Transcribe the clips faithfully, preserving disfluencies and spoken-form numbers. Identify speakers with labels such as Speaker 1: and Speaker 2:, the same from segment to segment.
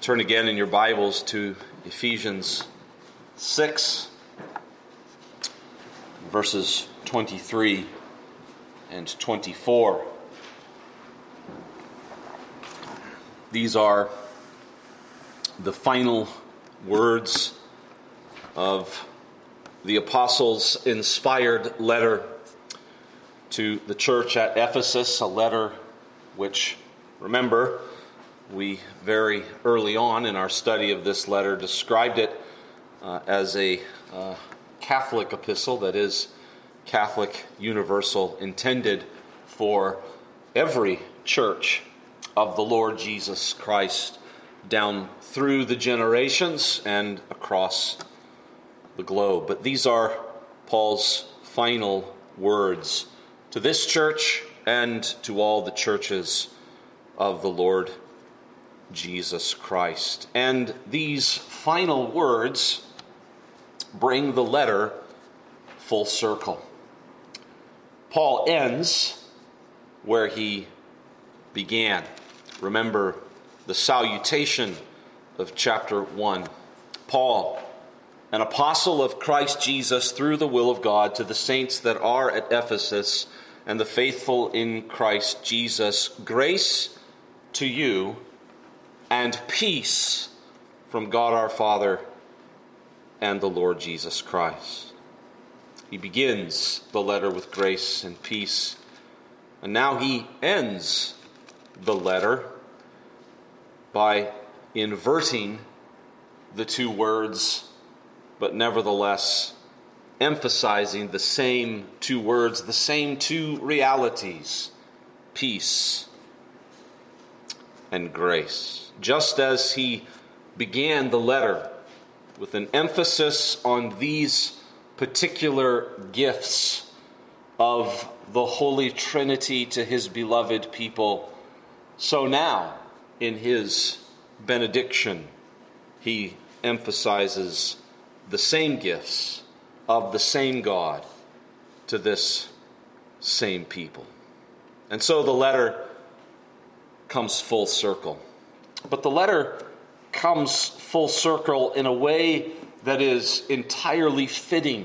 Speaker 1: Turn again in your Bibles to Ephesians six, verses twenty-three and twenty-four. These are the final words of the apostles' inspired letter to the church at Ephesus, a letter which, remember, we very early on in our study of this letter described it uh, as a uh, Catholic epistle, that is, Catholic universal, intended for every church of the Lord Jesus Christ down through the generations and across the globe. But these are Paul's final words to this church and to all the churches of the Lord Jesus Christ. And these final words bring the letter full circle. Paul ends where he began. Remember the salutation of chapter one. Paul, an apostle of Christ Jesus through the will of God, to the saints that are at Ephesus and the faithful in Christ Jesus, grace to you and peace from God our Father and the Lord Jesus Christ. He begins the letter with grace and peace, and now he ends the letter by inverting the two words, but nevertheless emphasizing the same two words, the same two realities, peace and grace. Just as he began the letter with an emphasis on these particular gifts of the Holy Trinity to his beloved people, so now in his benediction he emphasizes the same gifts of the same God to this same people. And so the letter comes full circle. But the letter comes full circle in a way that is entirely fitting.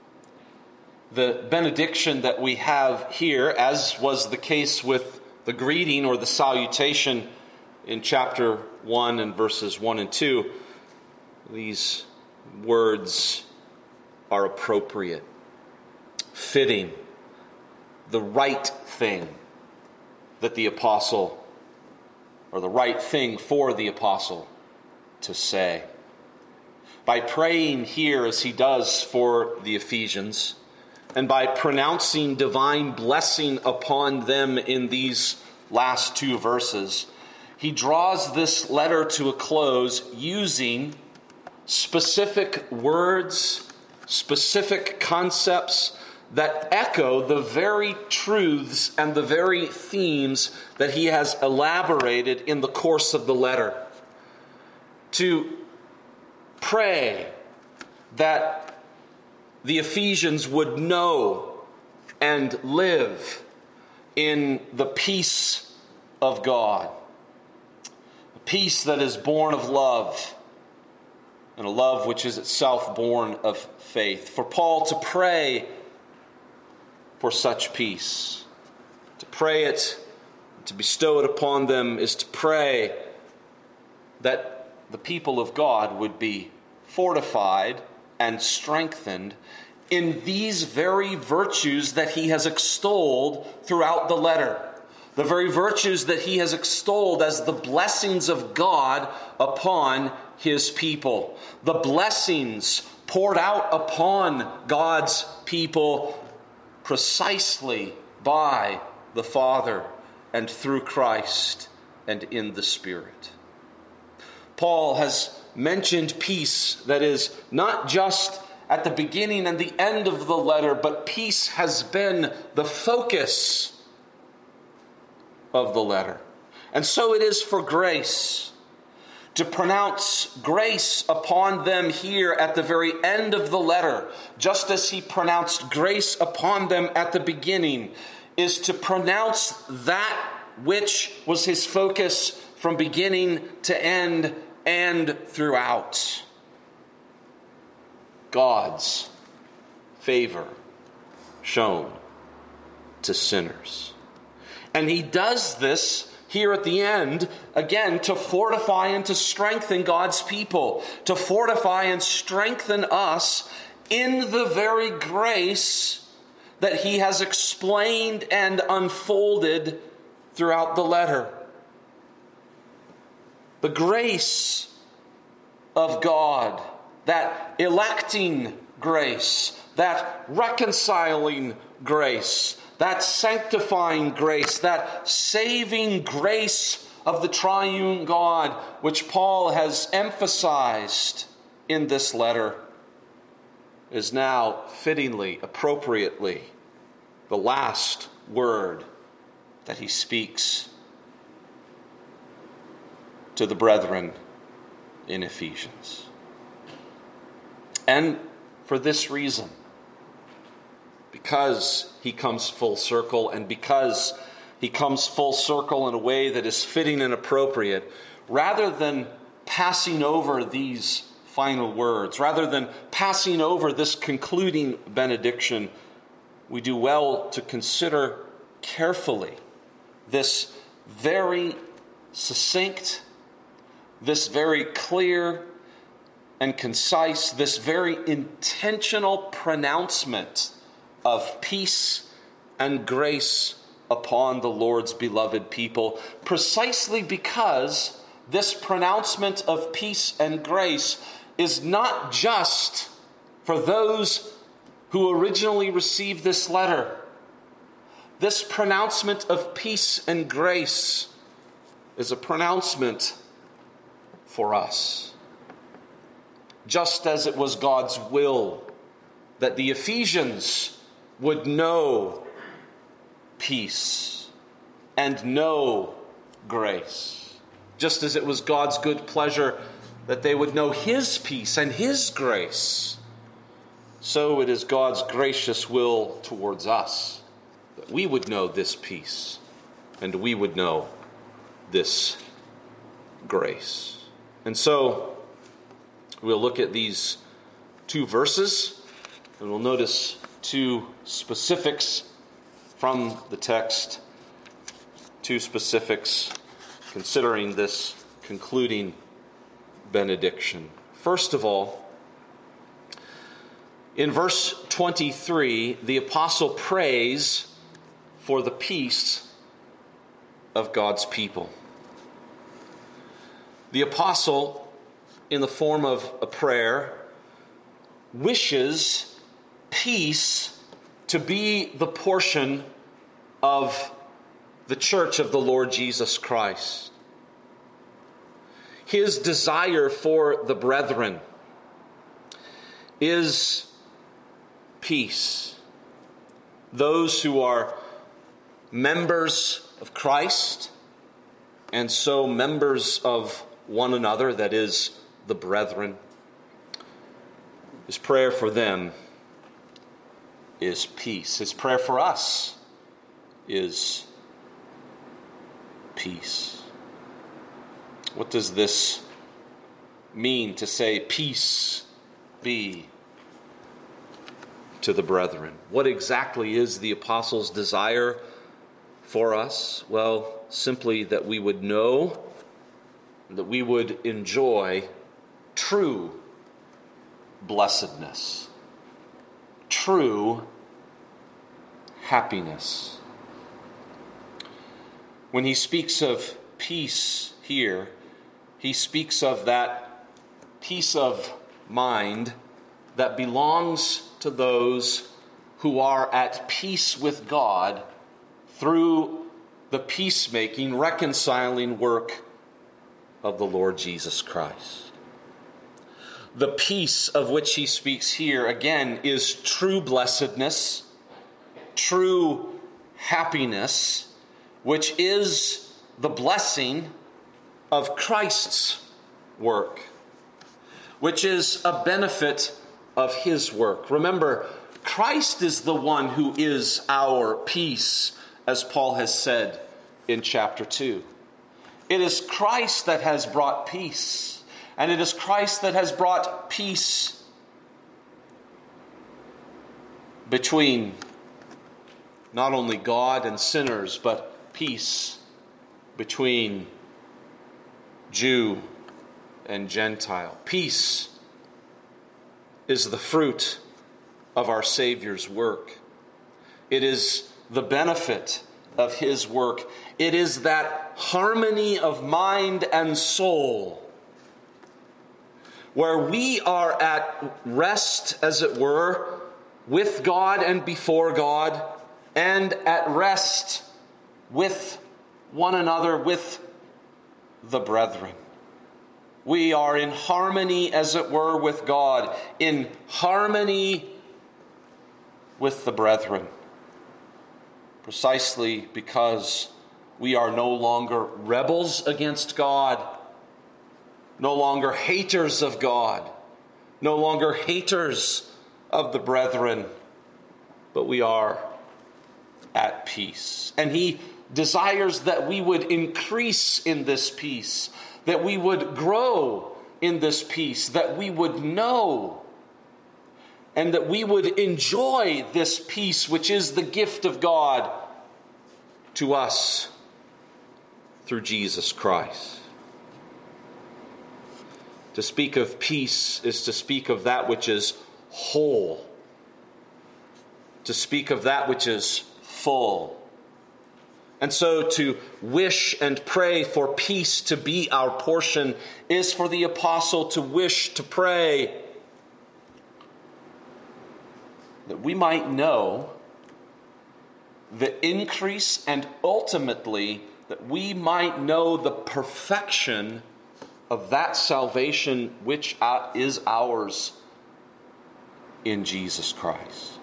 Speaker 1: The benediction that we have here, as was the case with the greeting or the salutation in chapter one and verses one and two, these words are appropriate, fitting, the right thing that the apostle, or the right thing for the apostle to say. By praying here as he does for the Ephesians, and by pronouncing divine blessing upon them in these last two verses, he draws this letter to a close using specific words, specific concepts that echo the very truths and the very themes that he has elaborated in the course of the letter. To pray that the Ephesians would know and live in the peace of God, a peace that is born of love, and a love which is itself born of faith. For Paul to pray for such peace, to pray it, to bestow it upon them, is to pray that the people of God would be fortified and strengthened in these very virtues that he has extolled throughout the letter. The very virtues that he has extolled as the blessings of God upon his people. The blessings poured out upon God's people precisely by the Father and through Christ and in the Spirit. Paul has mentioned peace that is not just at the beginning and the end of the letter, but peace has been the focus of the letter. And so it is for grace. To pronounce grace upon them here at the very end of the letter, just as he pronounced grace upon them at the beginning, is to pronounce that which was his focus from beginning to end and throughout God's favor shown to sinners. And he does this here at the end, again, to fortify and to strengthen God's people, to fortify and strengthen us in the very grace that he has explained and unfolded throughout the letter. The grace of God, that electing grace, that reconciling grace, that sanctifying grace, that saving grace of the triune God, which Paul has emphasized in this letter, is now fittingly, appropriately, the last word that he speaks to the brethren in Ephesians. And for this reason, because he comes full circle, and because he comes full circle in a way that is fitting and appropriate, rather than passing over these final words, rather than passing over this concluding benediction, we do well to consider carefully this very succinct, this very clear and concise, this very intentional pronouncement of peace and grace upon the Lord's beloved people, precisely because this pronouncement of peace and grace is not just for those who originally received this letter. This pronouncement of peace and grace is a pronouncement for us. Just as it was God's will that the Ephesians would know peace and know grace. Just as it was God's good pleasure that they would know his peace and his grace, so it is God's gracious will towards us that we would know this peace and we would know this grace. And so we'll look at these two verses, and we'll notice two specifics from the text, two specifics considering this concluding benediction. First of all, in verse twenty-three, the apostle prays for the peace of God's people. The apostle, in the form of a prayer, wishes peace to be the portion of the church of the Lord Jesus Christ. His desire for the brethren is peace. Those who are members of Christ, and so members of one another, that is, the brethren, his prayer for them is peace. His prayer for us is peace. What does this mean to say, peace be to the brethren? What exactly is the apostle's desire for us? Well, simply that we would know, that we would enjoy true blessedness, true happiness. When he speaks of peace here, he speaks of that peace of mind that belongs to those who are at peace with God through the peacemaking, reconciling work of the Lord Jesus Christ. The peace of which he speaks here, again, is true blessedness, true happiness, which is the blessing of Christ's work, which is a benefit of his work. Remember, Christ is the one who is our peace, as Paul has said in chapter two. It is Christ that has brought peace. And it is Christ that has brought peace between not only God and sinners, but peace between Jew and Gentile. Peace is the fruit of our Savior's work. It is the benefit of His work. It is that harmony of mind and soul where we are at rest, as it were, with God and before God, and at rest with one another, with the brethren. We are in harmony, as it were, with God, in harmony with the brethren, precisely because we are no longer rebels against God, no longer haters of God, no longer haters of the brethren, but we are at peace. And He desires that we would increase in this peace, that we would grow in this peace, that we would know and that we would enjoy this peace, which is the gift of God to us through Jesus Christ. To speak of peace is to speak of that which is whole, to speak of that which is full. And so to wish and pray for peace to be our portion is for the apostle to wish to pray that we might know the increase and ultimately that we might know the perfection of that salvation which is ours in Jesus Christ.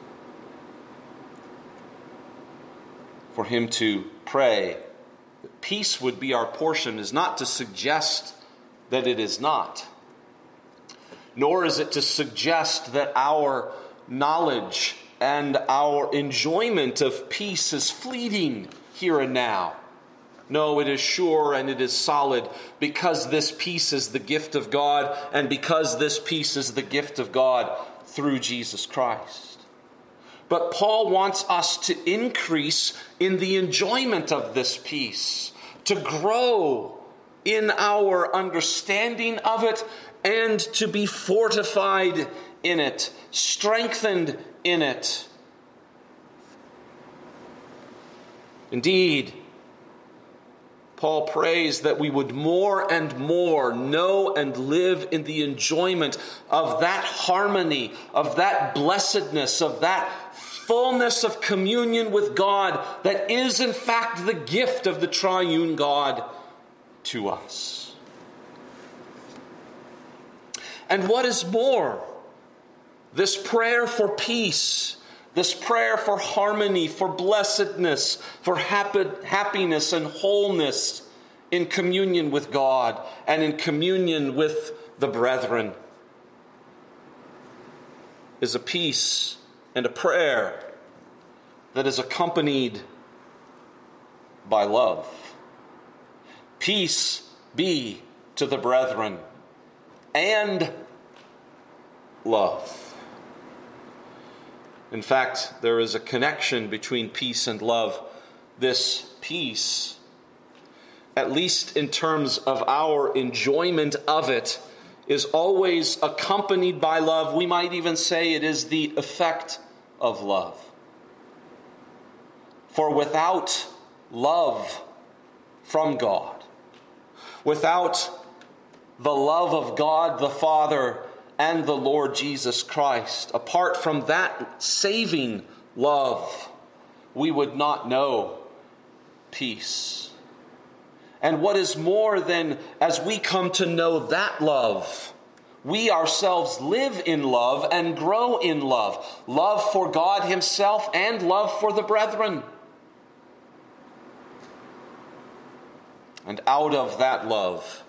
Speaker 1: For him to pray that peace would be our portion is not to suggest that it is not, nor is it to suggest that our knowledge and our enjoyment of peace is fleeting here and now. No, it is sure and it is solid, because this peace is the gift of God, and because this peace is the gift of God through Jesus Christ. But Paul wants us to increase in the enjoyment of this peace, to grow in our understanding of it, and to be fortified in it, strengthened in it. Indeed, Paul prays that we would more and more know and live in the enjoyment of that harmony, of that blessedness, of that fullness of communion with God that is in fact the gift of the triune God to us. And what is more, this prayer for peace, this prayer for harmony, for blessedness, for happy, happiness and wholeness in communion with God and in communion with the brethren, is a peace and a prayer that is accompanied by love. Peace be to the brethren, and love. In fact, there is a connection between peace and love. This peace, at least in terms of our enjoyment of it, is always accompanied by love. We might even say it is the effect of love. For without love from God, without the love of God the Father and the Lord Jesus Christ, apart from that saving love, we would not know peace. And what is more than, as we come to know that love, we ourselves live in love and grow in love. Love for God Himself and love for the brethren. And out of that love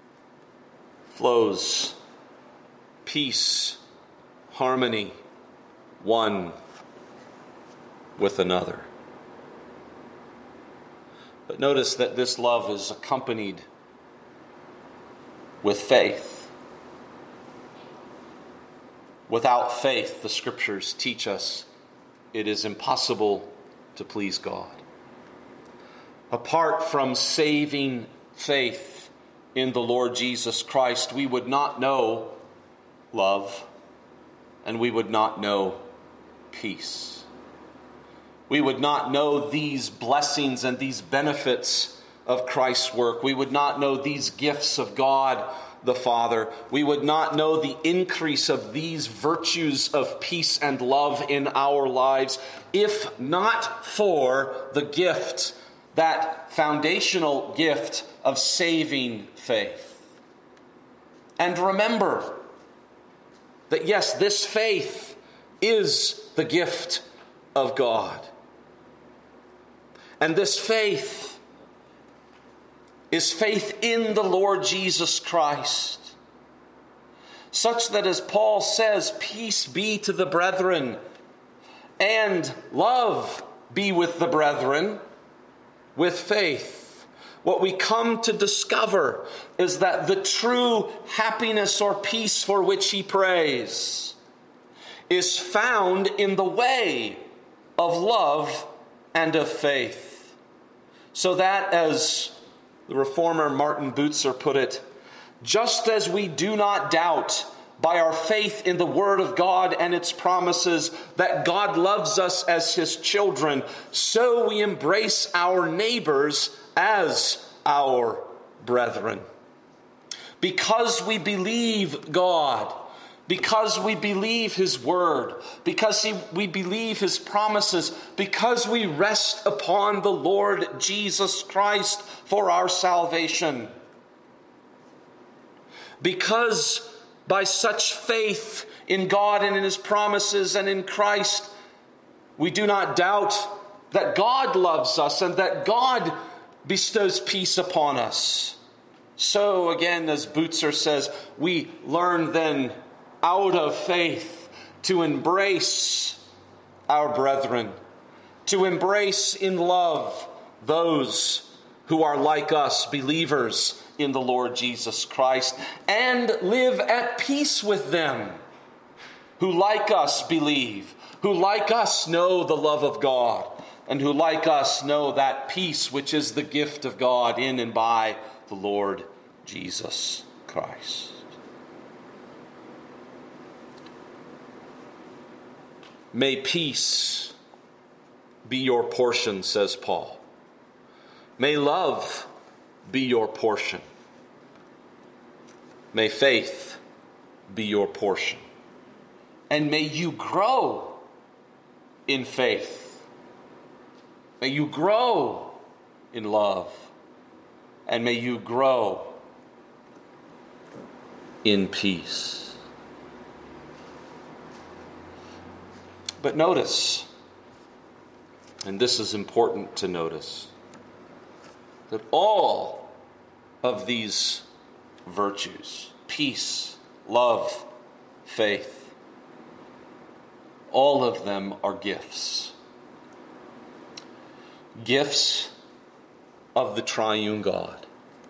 Speaker 1: flows peace, harmony, one with another. But notice that this love is accompanied with faith. Without faith, the Scriptures teach us, it is impossible to please God. Apart from saving faith in the Lord Jesus Christ, we would not know love, and we would not know peace. We would not know these blessings and these benefits of Christ's work. We would not know these gifts of God the Father. We would not know the increase of these virtues of peace and love in our lives if not for the gift, that foundational gift of saving faith. And remember that yes, this faith is the gift of God. And this faith is faith in the Lord Jesus Christ, such that, as Paul says, peace be to the brethren, and love be with the brethren, with faith. What we come to discover is that the true happiness or peace for which he prays is found in the way of love and of faith. So that, as the reformer Martin Bucer put it, just as we do not doubt by our faith in the Word of God and its promises that God loves us as his children, so we embrace our neighbors as our brethren. Because we believe God, because we believe his word, because he, we believe his promises, because we rest upon the Lord Jesus Christ for our salvation. Because by such faith in God and in his promises and in Christ, we do not doubt that God loves us and that God bestows peace upon us. So again, as Bucer says, we learn then out of faith to embrace our brethren, to embrace in love those who are like us, believers in the Lord Jesus Christ, and live at peace with them who like us believe, who like us know the love of God, and who like us know that peace which is the gift of God in and by the Lord Jesus Christ. May peace be your portion, says Paul. May love be your portion. May faith be your portion. And may you grow in faith. May you grow in love. And may you grow in peace. But notice, and this is important to notice, that all of these virtues, peace, love, faith, all of them are gifts. Gifts of the triune God.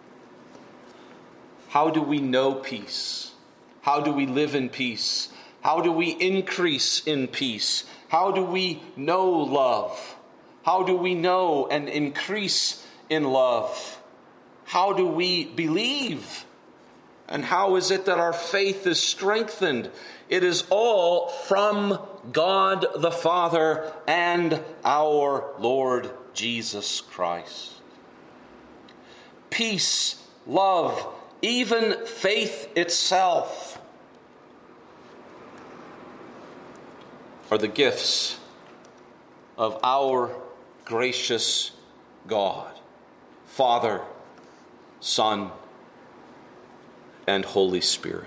Speaker 1: How do we know peace? How do we live in peace? How do we increase in peace? How do we know love? How do we know and increase in love? How do we believe? And how is it that our faith is strengthened? It is all from God the Father and our Lord Jesus Christ. Peace, love, even faith itself are the gifts of our gracious God, Father, Son, and Holy Spirit.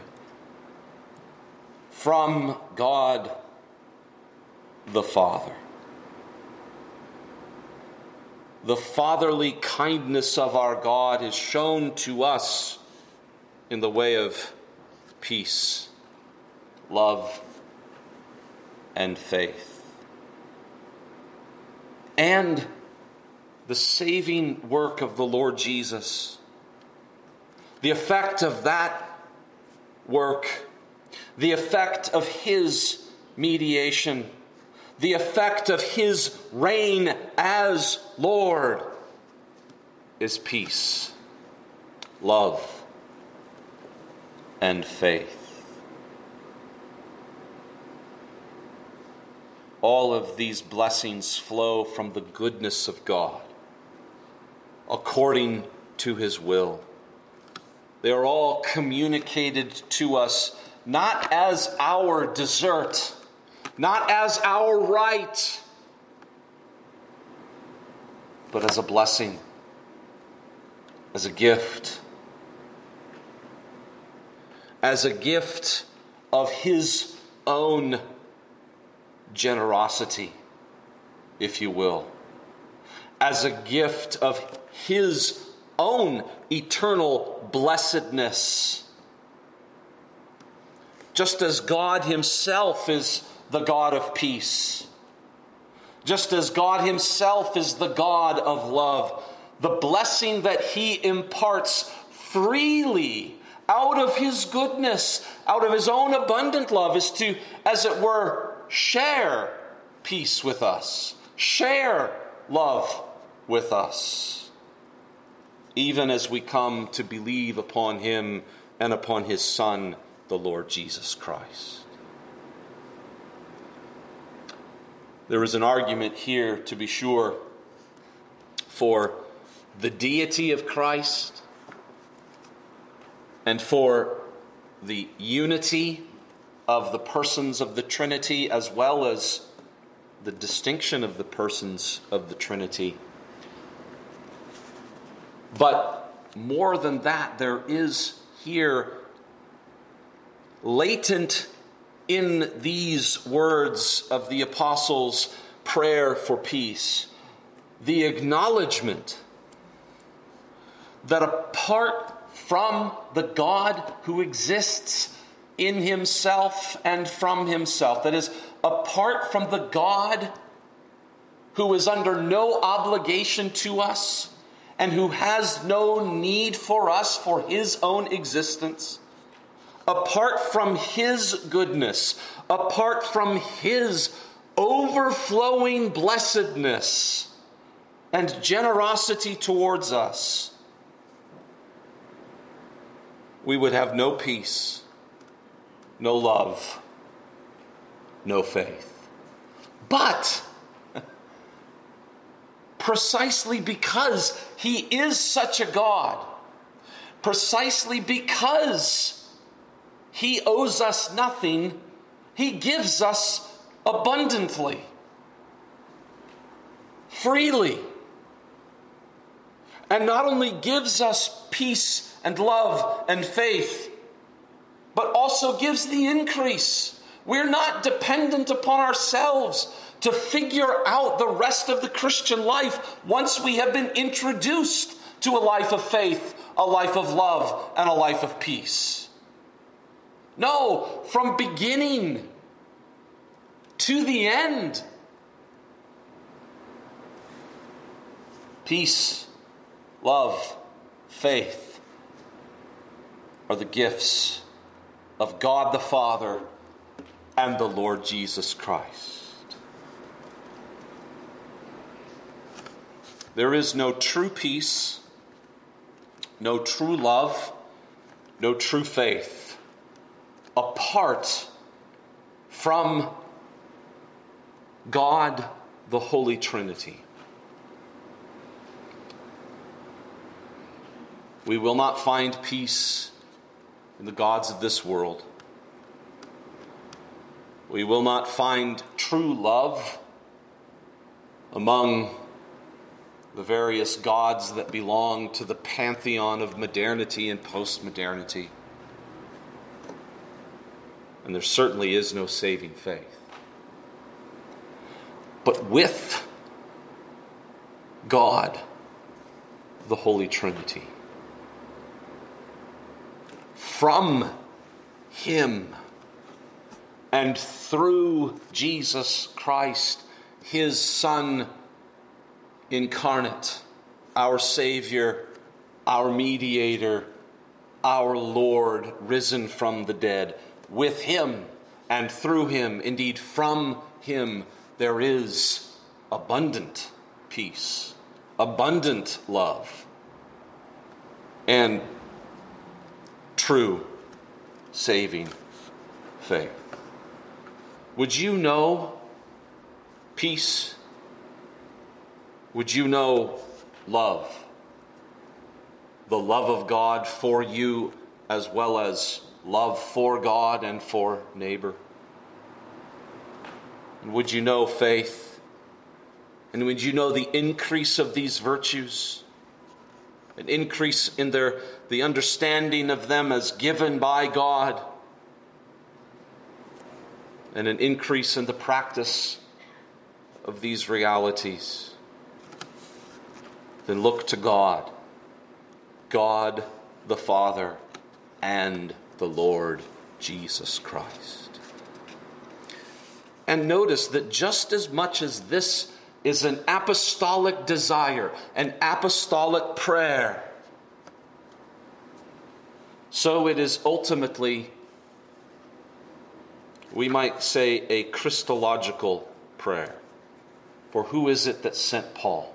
Speaker 1: From God the Father. The fatherly kindness of our God is shown to us in the way of peace, love, and faith. And the saving work of the Lord Jesus, the effect of that work the effect of his mediation, the effect of his reign as Lord is peace, love, and faith. All of these blessings flow from the goodness of God, according to his will. They are all communicated to us not as our desert, not as our right, but as a blessing, as a gift, as a gift of his own generosity, if you will, as a gift of his own eternal blessedness. Just as God himself is the God of peace, just as God himself is the God of love, the blessing that he imparts freely out of his goodness, out of his own abundant love, is to, as it were, share peace with us, share love with us, even as we come to believe upon him and upon his Son, the Lord Jesus Christ. There is an argument here, to be sure, for the deity of Christ and for the unity of the persons of the Trinity, as well as the distinction of the persons of the Trinity. But more than that, there is here latent in these words of the apostles' prayer for peace the acknowledgement that apart from the God who exists in himself and from himself, that is, apart from the God who is under no obligation to us and who has no need for us for his own existence, apart from his goodness, apart from his overflowing blessedness and generosity towards us, we would have no peace, no love, no faith. But precisely because he is such a God, precisely because he owes us nothing, he gives us abundantly, freely, and not only gives us peace and love and faith, but also gives the increase. We're not dependent upon ourselves to figure out the rest of the Christian life once we have been introduced to a life of faith, a life of love, and a life of peace. No, from beginning to the end, peace, love, faith are the gifts of God the Father and the Lord Jesus Christ. There is no true peace, no true love, no true faith apart from God, the Holy Trinity. We will not find peace in the gods of this world. We will not find true love among the various gods that belong to the pantheon of modernity and post-modernity. And there certainly is no saving faith. But with God, the Holy Trinity, from him and through Jesus Christ, his Son incarnate, our Savior, our Mediator, our Lord, risen from the dead, with him and through him, indeed from him, there is abundant peace, abundant love, and true saving faith. Would you know peace? Would you know love? The love of God for you as well as love for God and for neighbor? And would you know faith? And would you know the increase of these virtues? An increase in their the understanding of them as given by God, and an increase in the practice of these realities? Then look to God, God the Father, and the Lord Jesus Christ. And notice that just as much as this is an apostolic desire, an apostolic prayer, so it is ultimately, we might say, a Christological prayer. For who is it that sent Paul?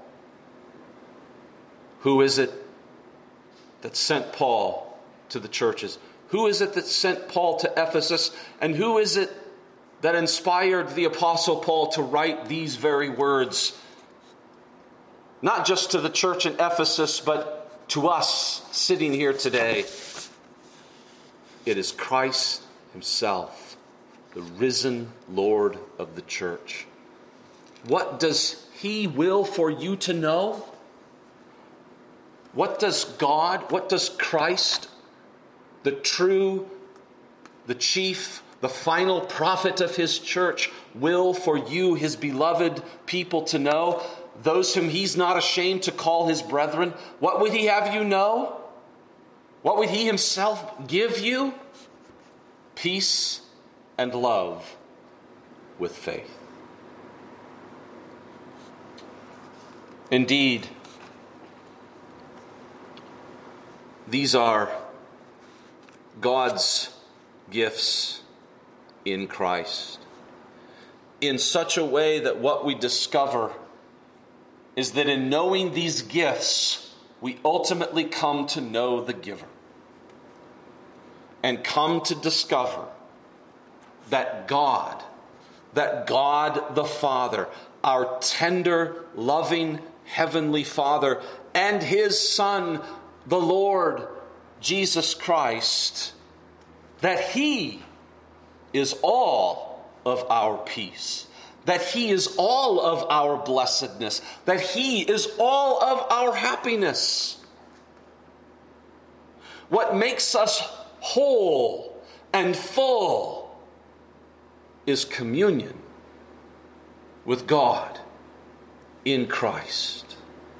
Speaker 1: Who is it that sent Paul to the churches? Who is it that sent Paul to Ephesus? And who is it that inspired the Apostle Paul to write these very words? Not just to the church in Ephesus, but to us sitting here today. It is Christ himself, the risen Lord of the church. What does he will for you to know? What does God, what does Christ, the true, the chief, the final prophet of his church, will for you, his beloved people, to know? Those whom he's not ashamed to call his brethren. What would he have you know? What would he himself give you? Peace and love with faith. Indeed, these are God's gifts in Christ, in such a way that what we discover is that in knowing these gifts, we ultimately come to know the giver and come to discover that God, that God the Father, our tender, loving, heavenly Father, and his Son, the Lord Jesus Christ, that he is all of our peace, that he is all of our blessedness, that he is all of our happiness. What makes us whole and full is communion with God in Christ.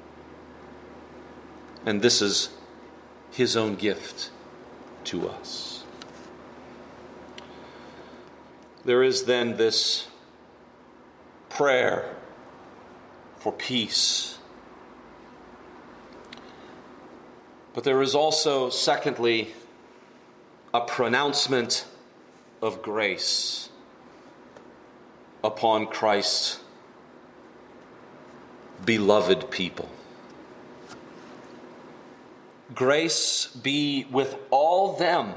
Speaker 1: And this is his own gift to us. There is then this prayer for peace. But there is also, secondly, a pronouncement of grace upon Christ's beloved people. Grace be with all them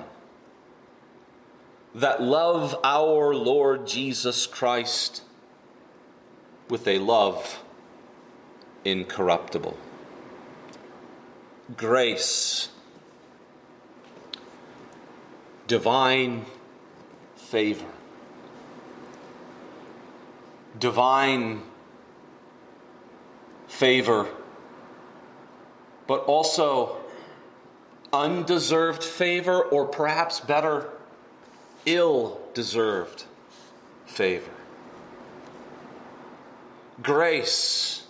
Speaker 1: that love our Lord Jesus Christ with a love incorruptible. Grace, divine favor, divine favor, but also undeserved favor, or perhaps better, ill-deserved favor. Grace,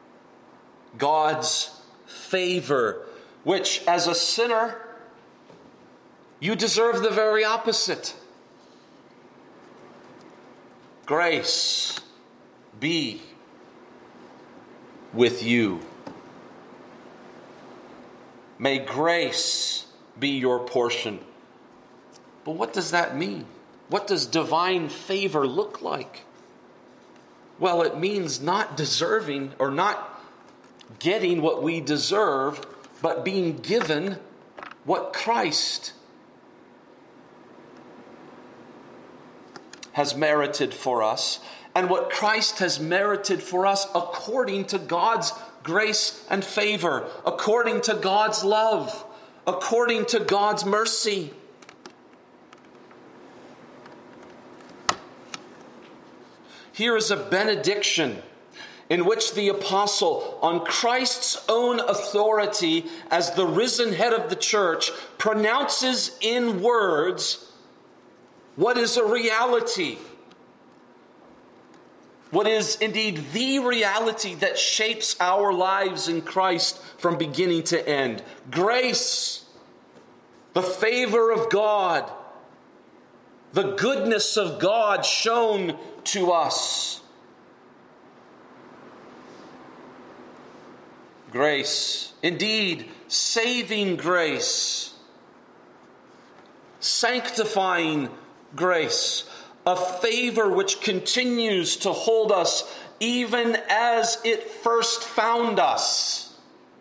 Speaker 1: God's favor, which as a sinner, you deserve the very opposite. Grace be with you. May grace be your portion. But what does that mean? What does divine favor look like? Well, it means not deserving or not getting what we deserve, but being given what Christ has merited for us, and what Christ has merited for us according to God's grace and favor, according to God's love, according to God's mercy. Here is a benediction in which the apostle, on Christ's own authority as the risen head of the church, pronounces in words what is a reality, what is indeed the reality that shapes our lives in Christ from beginning to end. Grace, the favor of God, the goodness of God shown to us. Grace, indeed, saving grace, sanctifying grace, a favor which continues to hold us even as it first found us.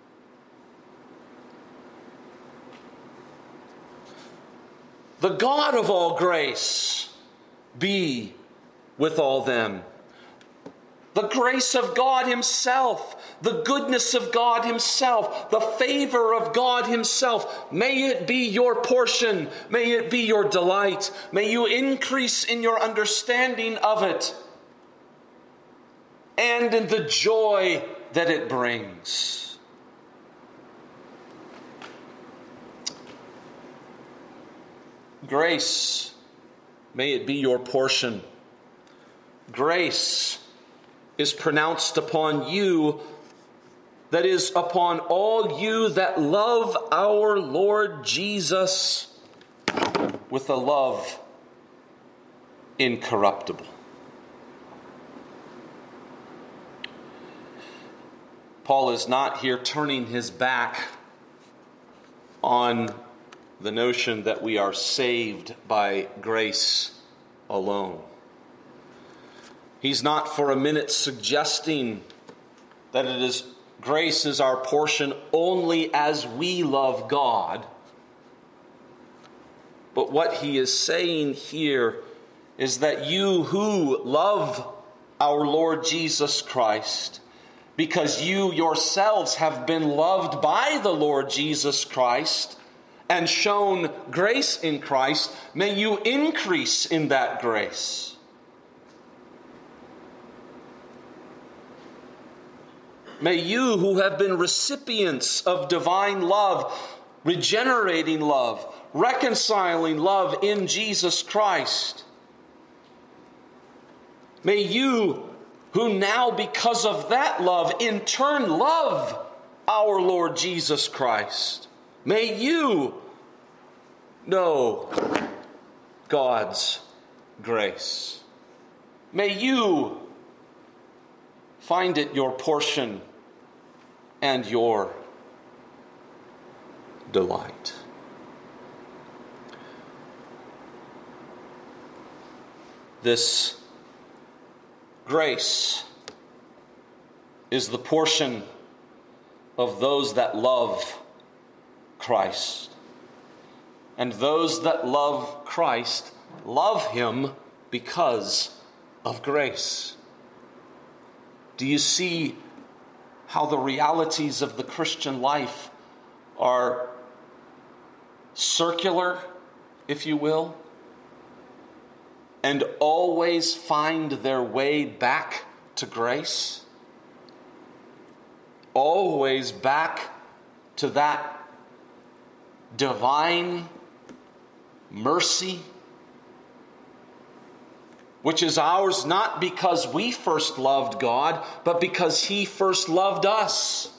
Speaker 1: The God of all grace be with all them. The grace of God Himself, the goodness of God Himself, the favor of God Himself, may it be your portion, may it be your delight, may you increase in your understanding of it and in the joy that it brings. Grace, may it be your portion. Grace is pronounced upon you, that is, upon all you that love our Lord Jesus with a love incorruptible. Paul is not here turning his back on the notion that we are saved by grace alone. He's not for a minute suggesting that it is grace is our portion only as we love God. But what he is saying here is that you who love our Lord Jesus Christ, because you yourselves have been loved by the Lord Jesus Christ and shown grace in Christ, may you increase in that grace. May you who have been recipients of divine love, regenerating love, reconciling love in Jesus Christ, may you who now because of that love in turn love our Lord Jesus Christ, may you know God's grace. May you find it your portion and your delight. This grace is the portion of those that love Christ. And those that love Christ love Him because of grace. Do you see how the realities of the Christian life are circular, if you will, and always find their way back to grace? Always back to that divine mercy, which is ours not because we first loved God, but because He first loved us.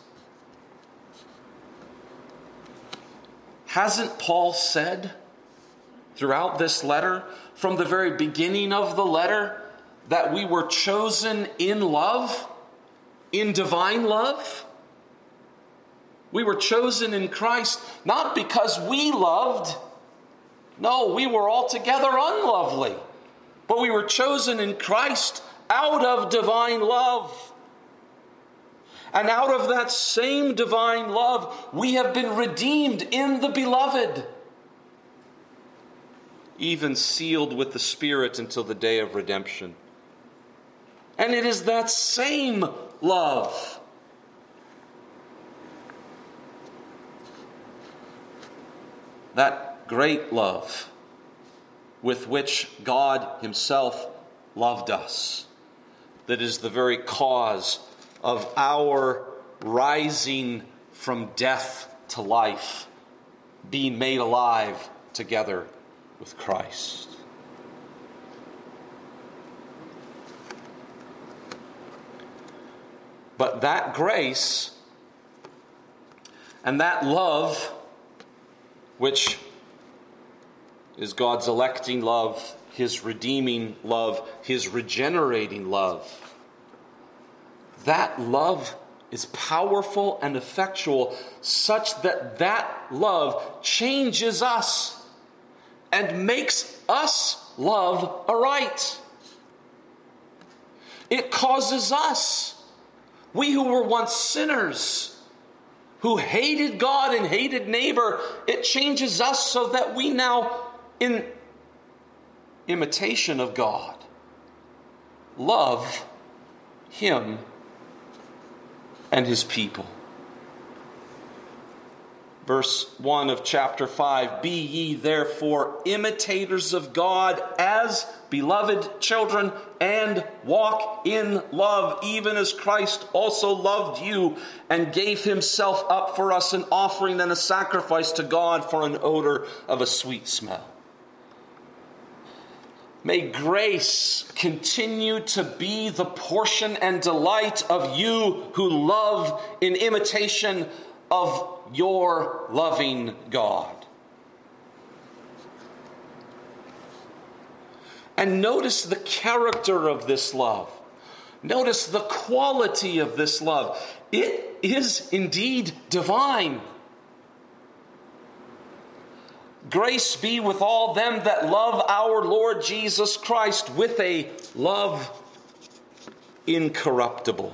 Speaker 1: Hasn't Paul said throughout this letter, from the very beginning of the letter, that we were chosen in love, in divine love? We were chosen in Christ not because we loved, No, we were altogether unlovely, but we were chosen in Christ out of divine love. And out of that same divine love, we have been redeemed in the Beloved, even sealed with the Spirit until the day of redemption. And it is that same love that great love with which God himself loved us, that is the very cause of our rising from death to life, being made alive together with Christ. But that grace and that love, which is God's electing love, his redeeming love, his regenerating love, that love is powerful and effectual, such that that love changes us and makes us love aright. It causes us, we who were once sinners, who hated God and hated neighbor, it changes us so that we now, in imitation of God, love him and his people. Verse one of chapter five, be ye therefore imitators of God as beloved children, and walk in love, even as Christ also loved you and gave himself up for us, an offering and a sacrifice to God for an odor of a sweet smell. May grace continue to be the portion and delight of you who love in imitation of your loving God. And notice the character of this love. Notice the quality of this love. It is indeed divine. Grace be with all them that love our Lord Jesus Christ with a love incorruptible.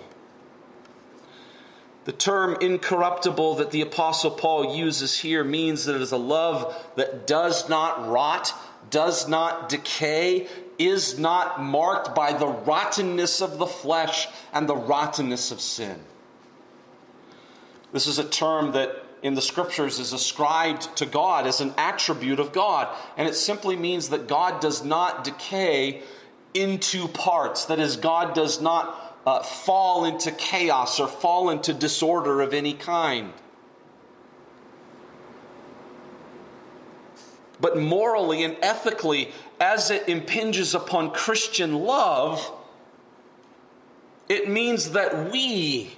Speaker 1: The term incorruptible that the Apostle Paul uses here means that it is a love that does not rot, does not decay, is not marked by the rottenness of the flesh and the rottenness of sin. This is a term that in the Scriptures is ascribed to God as an attribute of God. And it simply means that God does not decay into parts. That is, God does not uh, fall into chaos or fall into disorder of any kind. But morally and ethically, as it impinges upon Christian love, it means that we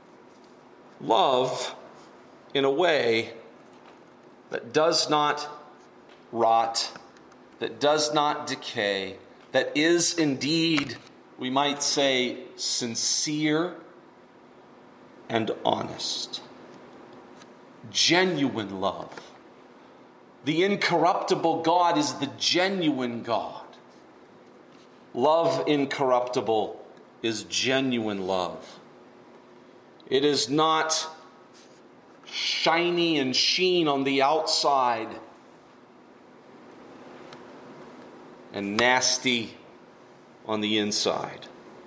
Speaker 1: love in a way that does not rot, that does not decay, that is indeed, we might say, sincere and honest. Genuine love. The incorruptible God is the genuine God. Love incorruptible is genuine love. It is not shiny and sheen on the outside and nasty on the inside.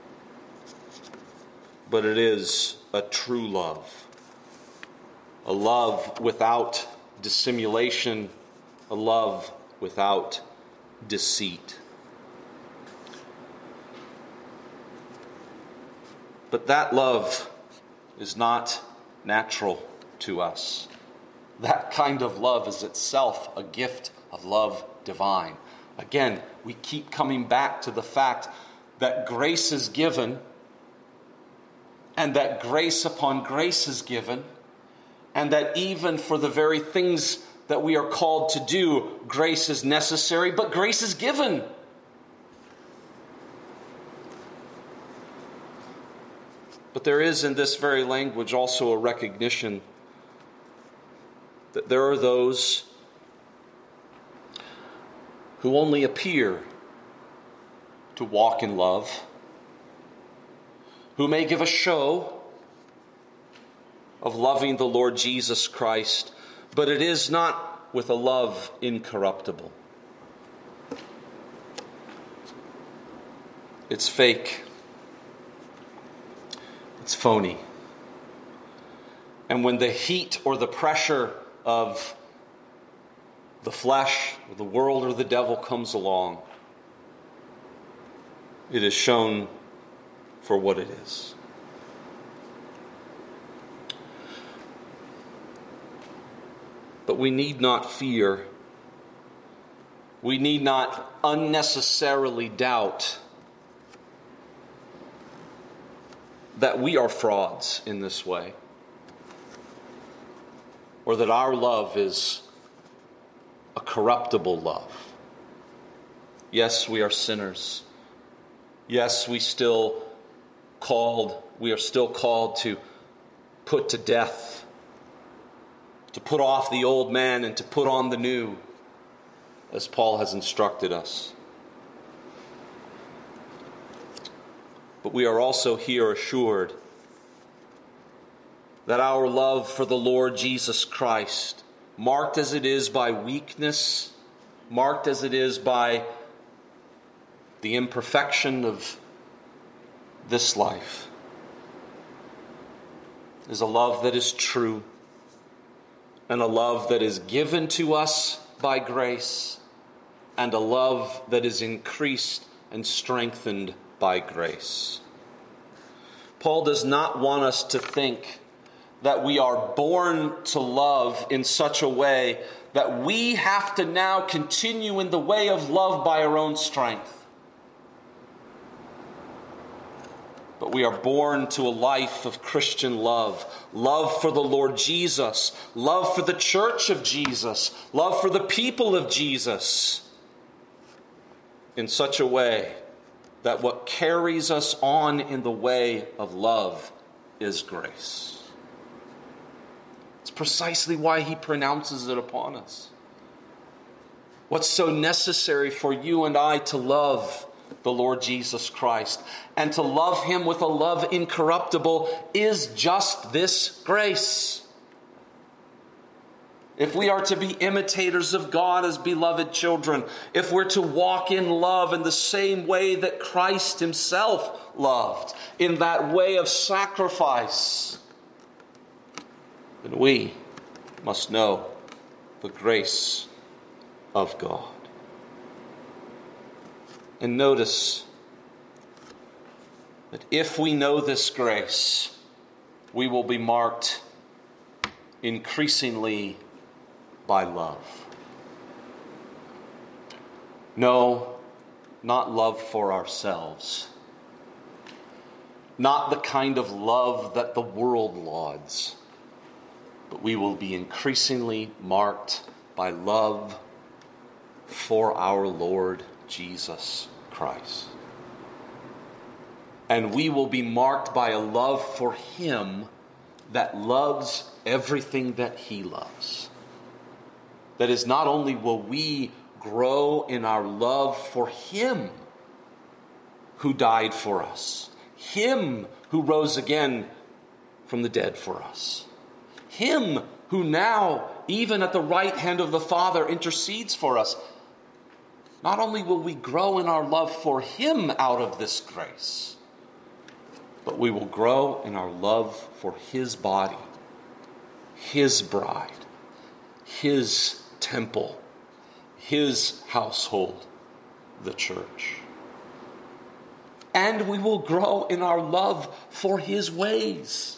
Speaker 1: But it is a true love. A love without dissimulation. A love without deceit. But that love is not natural to us. That kind of love is itself a gift of love divine. Again, we keep coming back to the fact that grace is given, and that grace upon grace is given, and that even for the very things that we are called to do, grace is necessary, but grace is given. But there is in this very language also a recognition that there are those who only appear to walk in love, who may give a show of loving the Lord Jesus Christ, but it is not with a love incorruptible. It's fake. It's phony. And when the heat or the pressure of the flesh, or the world, or the devil comes along, it is shown for what it is. But we need not fear. We need not unnecessarily doubt that we are frauds in this way, or that our love is a corruptible love. Yes, we are sinners. Yes, we still called, we are still called to put to death, to put off the old man and to put on the new, as Paul has instructed us. But we are also here assured that our love for the Lord Jesus Christ, marked as it is by weakness, marked as it is by the imperfection of this life, is a love that is true, and a love that is given to us by grace, and a love that is increased and strengthened by grace. Paul does not want us to think that we are born to love in such a way that we have to now continue in the way of love by our own strength. But we are born to a life of Christian love. Love for the Lord Jesus. Love for the church of Jesus. Love for the people of Jesus. In such a way that what carries us on in the way of love is grace. It's precisely why he pronounces it upon us. What's so necessary for you and I to love the Lord Jesus Christ and to love him with a love incorruptible is just this grace. If we are to be imitators of God as beloved children, if we're to walk in love in the same way that Christ himself loved, in that way of sacrifice, then we must know the grace of God. And notice that if we know this grace, we will be marked increasingly by love. No, not love for ourselves. Not the kind of love that the world lauds. But we will be increasingly marked by love for our Lord Jesus Christ. And we will be marked by a love for him that loves everything that he loves. That is, not only will we grow in our love for him who died for us, him who rose again from the dead for us, him who now, even at the right hand of the Father, intercedes for us. Not only will we grow in our love for him out of this grace, but we will grow in our love for his body, his bride, his temple, his household, the church. And we will grow in our love for his ways.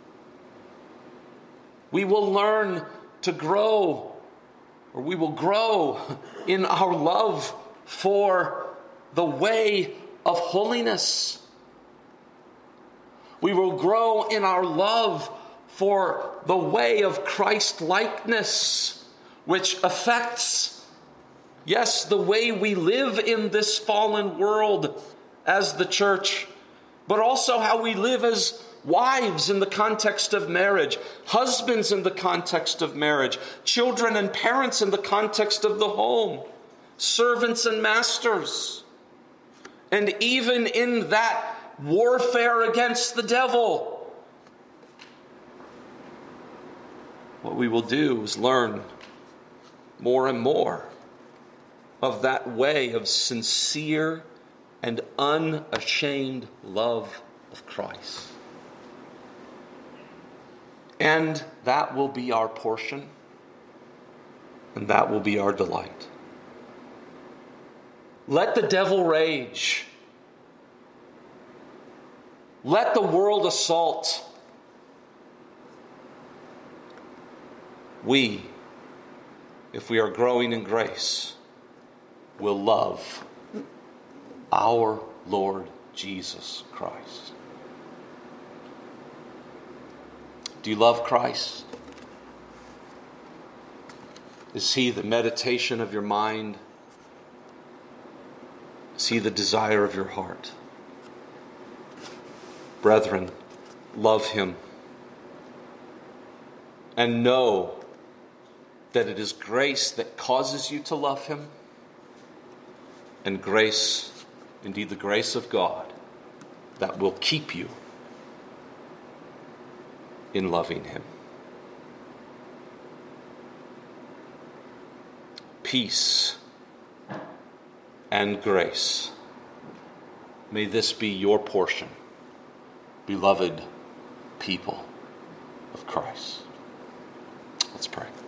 Speaker 1: We will learn to grow, or we will grow in our love for the way of holiness. We will grow in our love for the way of Christ-likeness, which affects, yes, the way we live in this fallen world as the church, but also how we live as wives in the context of marriage, husbands in the context of marriage, children and parents in the context of the home, servants and masters. And even in that warfare against the devil, what we will do is learn more and more of that way of sincere and unashamed love of Christ. And that will be our portion, and that will be our delight. Let the devil rage. Let the world assault. We, if we are growing in grace, will love our Lord Jesus Christ. Do you love Christ? Is he the meditation of your mind? Is he the desire of your heart? Brethren, love him. And know that it is grace that causes you to love him. And grace, indeed the grace of God, that will keep you in loving him. Peace and grace. May this be your portion, beloved people of Christ. Let's pray.